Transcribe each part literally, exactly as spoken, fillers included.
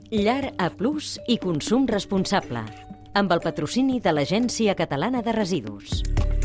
Llar A Plus i consum responsable, amb el patrocini de l'Agència Catalana de Residus.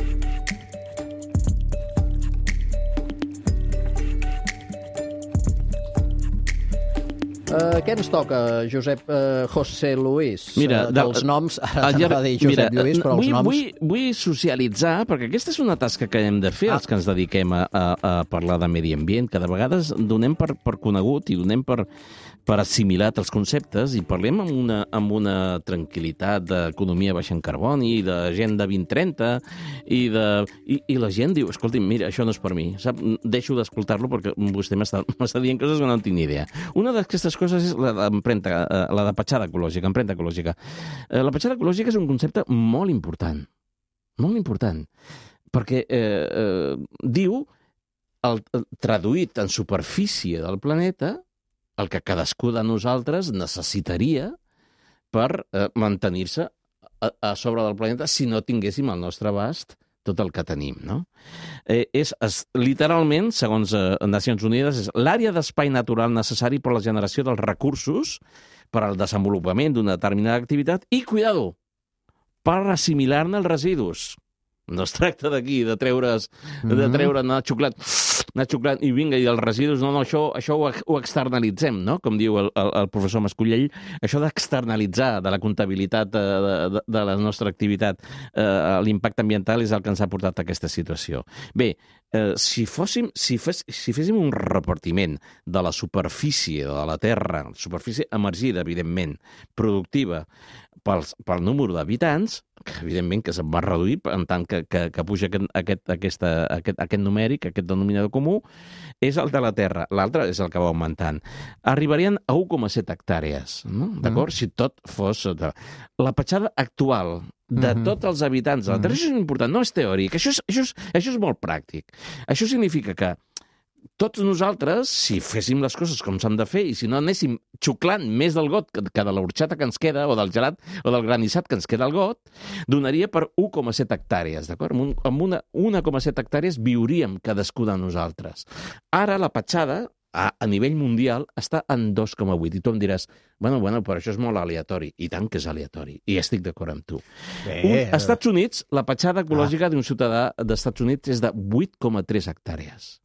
Uh, què ens toca, Josep uh, José Luis? Mira, uh, dels de, noms, ara t'anava a dir Josep mira, Lluís, però vull, els noms... Vull, vull socialitzar, perquè aquesta és una tasca que hem de fer, ah. els que ens dediquem a, a, a parlar de medi ambient, que de vegades donem per, per conegut i donem per, per assimilat els conceptes i parlem amb una, amb una tranquil·litat d'economia baixa en carboni, d'agenda vint trenta, i, de, i, i la gent diu, escolti'm, mira, això no és per mi, sap? Deixo d'escoltar-lo perquè vostè m'està dient coses que no en tinc ni idea. Una d'aquestes coses és la d'empremta, la de petjada ecològica, empremta ecològica. La petjada ecològica és un concepte molt important, molt important, perquè eh, eh, diu, el, traduït en superfície del planeta, el que cadascú de nosaltres necessitaria per eh, mantenir-se a, a sobre del planeta si no tinguéssim al nostre abast tot el que tenim, no? Eh, és, és, literalment, segons eh, Nacions Unides, és l'àrea d'espai natural necessari per a la generació dels recursos per al desenvolupament d'una determinada activitat i, cuidado, per assimilar-ne els residus. No es tracta d'aquí, de treure's, mm-hmm. de treure, anar xuclant, anar xuclant i vinga, i els residus, no, no, això, això ho, ho externalitzem, no? Com diu el, el, el professor Mascollell, això d'externalitzar de la comptabilitat de, de, de la nostra activitat, eh, l'impacte ambiental és el que ens ha portat a aquesta situació. Bé, eh, si, fóssim, si, fes, si féssim un repartiment de la superfície de la Terra, superfície emergida, evidentment, productiva, pel, pel número d'habitants, que evidentment que se'n va reduir en tant que, que, que puja aquest, aquest, aquesta, aquest, aquest numèric, aquest denominador comú, és el de la Terra. L'altre és el que va augmentant. Arribarien a u coma set hectàrees, no? D'acord? Mm. Si tot fos... La petjada actual de mm-hmm. tots els habitants de la Terra, mm-hmm. això és important, no és teòric, això és, això és, això és molt pràctic. Això significa que tots nosaltres, si féssim les coses com s'han de fer i si no anéssim xuclant més del got que de l'orxata que ens queda, o del gelat, o del granissat que ens queda al got, donaria per u coma set hectàrees, d'acord? Amb una un coma set hectàrees viuríem cadascú de nosaltres. Ara la petjada, a, a nivell mundial, està en dos coma vuit. I tu em diràs, bueno, bueno, però això és molt aleatori. I tant que és aleatori. I estic d'acord amb tu. Bé, Un, als Estats Units, la petjada ecològica ah. d'un ciutadà dels Estats Units és de vuit coma tres hectàrees.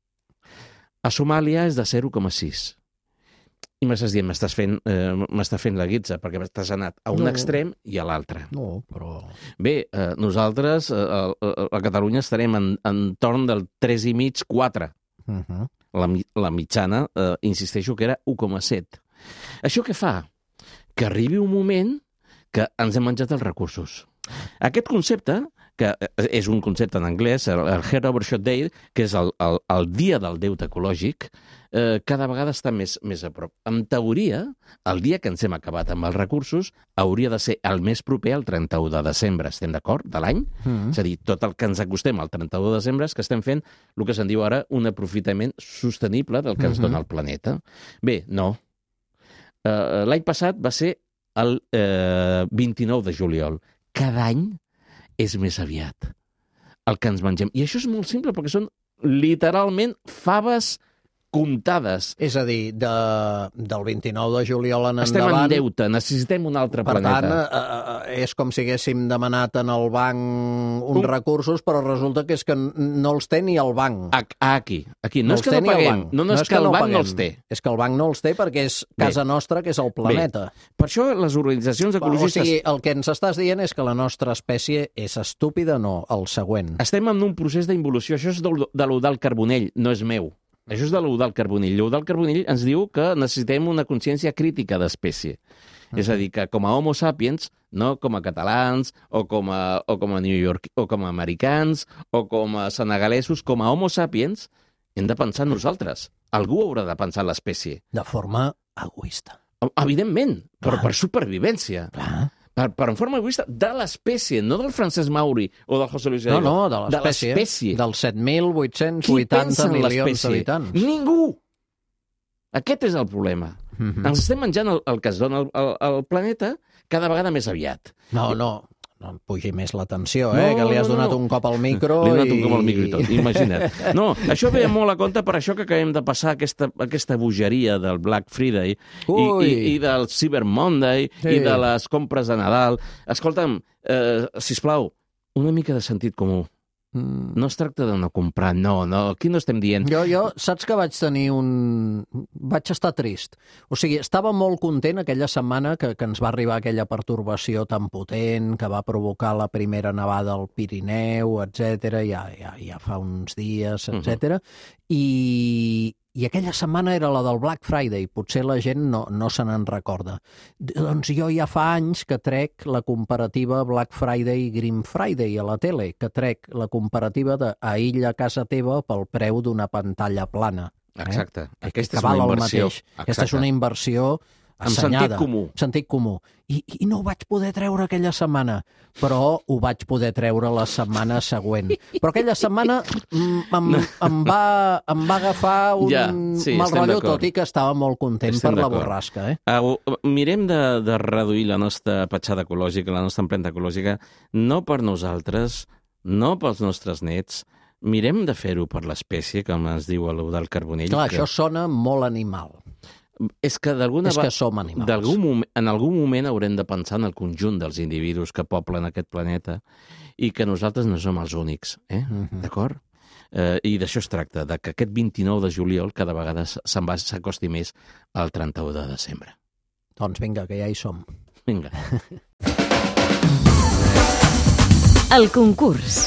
A Somàlia és de zero coma sis. I m'estàs dient, m'estàs fent, eh, m'està fent la guitza, perquè t'has anat a un no. extrem i a l'altre. No, però... Bé, eh, nosaltres eh, a, a Catalunya estarem en, en torn del tres i mig quatre. Uh-huh. La, la mitjana, eh, insisteixo, que era u coma set. Això què fa? Que arribi un moment que ens hem menjat els recursos. Aquest concepte, que és un concepte en anglès, el, el Head Overshot Day, que és el, el, el dia del deute ecològic, eh, cada vegada està més, més a prop. En teoria, el dia que ens hem acabat amb els recursos hauria de ser el més proper al trenta-u de desembre, estem d'acord, de l'any? Mm-hmm. És a dir, tot el que ens acostem al trenta-u de desembre és que estem fent el que se'n diu ara un aprofitament sostenible del que mm-hmm. ens dona el planeta. Bé, no. Eh, l'any passat va ser el eh, vint-i-nou de juliol. Cada any és més aviat el que ens mengem. I això és molt simple, perquè són literalment faves comptades. És a dir, de, del vint-i-nou de juliol en Estem endavant... Estem en deute, necessitem un altre per planeta. Per tant, eh, és com si haguéssim demanat en el banc uns un... recursos, però resulta que és que no els té ni el banc. Aquí, aquí. No, no és que no paguem, no, no, no és que, que el banc no els té. És que el banc no els té perquè és casa Bé. nostra, que és el planeta. Bé. Per això les organitzacions ecologistes... O sigui, el que ens estàs dient és que la nostra espècie és estúpida, no, el següent. Estem en un procés d'involució. Això és de l'Eudald Carbonell, no és meu. Això és de l'Eudald Carbonell. L'Eudald Carbonell ens diu que necessitem una consciència crítica d'espècie. Uh-huh. És a dir, que com a homo sapiens, no com a catalans, o com a, o com a New York, o com a americans, o com a senegalesos, com a homo sapiens, hem de pensar en nosaltres. Algú haurà de pensar en l'espècie. De forma egoista. Evidentment, però per supervivència. Clar. Per, per en forma egoista de l'espècie, no del Francesc Mauri o del José Luis Gallego. No, no, de l'espècie. De l'espècie. Dels set mil vuit-cents vuitanta milions d'habitants. Ningú! Aquest és el problema. Mm-hmm. Ens estem menjant el, el que es dona al, al, al planeta cada vegada més aviat. No, no. no em pugi més la tensió, eh? No, que li has donat no, no. un cop al micro. Li he donat i... un cop al micro i tot, imagina't. No, això ve molt a compte per això que acabem de passar aquesta, aquesta bogeria del Black Friday i, i, i del Cyber Monday sí. i de les compres de Nadal. Escolta'm, eh, sisplau, una mica de sentit comú. No es tracta de no comprar, no, no, aquí no estem dient... Jo, jo, saps que vaig tenir un... Vaig estar trist. O sigui, estava molt content aquella setmana que, que ens va arribar aquella pertorbació tan potent que va provocar la primera nevada al Pirineu, etcètera, ja, ja, ja fa uns dies, etcètera. Uh-huh. I... I aquella setmana era la del Black Friday, potser la gent no, no se n'en recorda. Doncs jo ja fa anys que trec la comparativa Black Friday i Green Friday a la tele, que trec la comparativa d'Aïlla a casa teva pel preu d'una pantalla plana. Exacte. Eh? Aquesta és una inversió. Aquesta és una inversió assenyada. Amb sentit comú. Sentit comú. I, I no ho vaig poder treure aquella setmana, però ho vaig poder treure la setmana següent. Però aquella setmana em, em, va, em va agafar un ja, sí, mal rotllo, tot i que estava molt content estem per la borrasca. Eh? Uh, mirem de, de reduir la nostra petjada ecològica, la nostra empremta ecològica, no per nosaltres, no pels nostres nets, mirem de fer-ho per l'espècie, com es diu allò del Carbonell. Clar, que... això sona molt animal. És que d'alguna És que som animals. moment, en algun moment haurem de pensar en el conjunt dels individus que poblen aquest planeta i que nosaltres no som els únics, eh? Uh-huh. D'acord? Eh, I d'això es tracta, de que aquest vint-i-nou de juliol cada vegada se'n va s'acosti més al trenta-u de desembre. Doncs vinga, que ja hi som. Vinga. El concurs.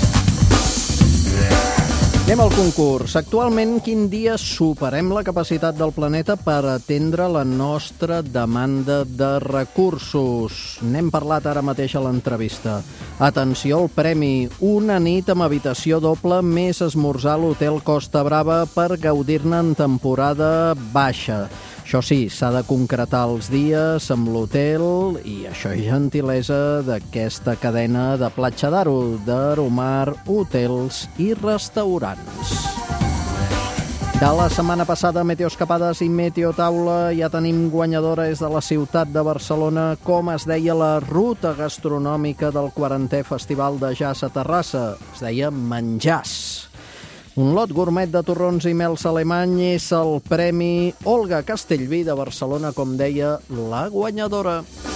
Anem al concurs. Actualment, quin dia superem la capacitat del planeta per atendre la nostra demanda de recursos? N'hem parlat ara mateix a l'entrevista. Atenció al premi. Una nit amb habitació doble més esmorzar a l'hotel Costa Brava per gaudir-ne en temporada baixa. Això sí, s'ha de concretar els dies amb l'hotel i això és gentilesa d'aquesta cadena de Platja d'Aro, d'Aromar Hotels i Restaurants. De la setmana passada, Meteoescapades i Meteotaula, ja tenim guanyadora, és de la ciutat de Barcelona, com es deia la ruta gastronòmica del quarantè Festival de Jazz a Terrassa. Es deia Menjars. Un lot gourmet de torrons i mels alemany és el premi Olga Castellví de Barcelona, com deia la guanyadora.